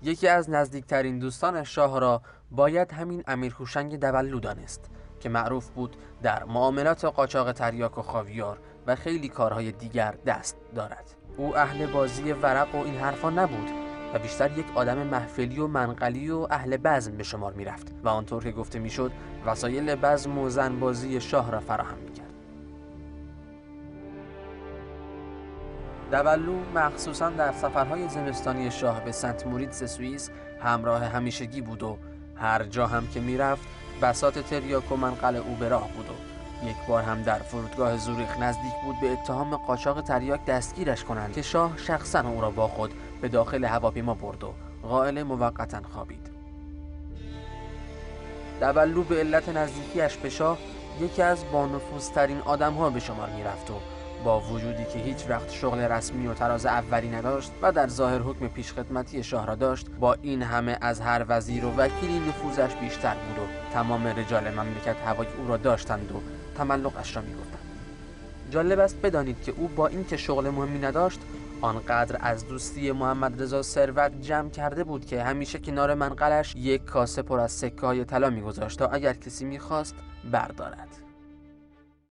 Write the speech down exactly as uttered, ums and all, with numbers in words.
یکی از نزدیکترین دوستان شاه را باید همین امیر هوشنگ دبلو دانست که معروف بود در معاملات قاچاق تریاک و خاویار و خیلی کارهای دیگر دست دارد. او اهل بازی ورق و این حرفا نبود و بیشتر یک آدم محفلی و منقلی و اهل بزم به شمار می رفت و آنطور که گفته می شد وسایل بزم و زنبازی شاه را فراهم می کرد. دبلو مخصوصاً در سفرهای زمستانی شاه به سنت موریتس سوئیس همراه همیشگی بود و هر جا هم که می رفت بساط تریاک و منقل او به راه بود و یک بار هم در فرودگاه زوریخ نزدیک بود به اتهام قاچاق تریاک دستگیرش کنند که شاه شخصاً او را با خود به داخل هواپیما برد و قائل موقتاً خوابید. دبلو به علت نزدیکیش به شاه یکی از بانفوذترین آدم‌ها به شمار می‌رفت و با وجودی که هیچ وقت شغل رسمی و تراز اولی نداشت و در ظاهر حکم پیشخدمتی شاه را داشت، با این همه از هر وزیر و وکیلی نفوذش بیشتر بود و تمام رجال مملکت هوای او را داشتند و تملقش را می‌گفتند. جالب است بدانید که او با اینکه شغل مهمی نداشت، آنقدر از دوستی محمد رضا ثروت جمع کرده بود که همیشه کنار منقلش یک کاسه پر از سکه‌های طلا می‌گذاشت تا اگر کسی می‌خواست بردارد.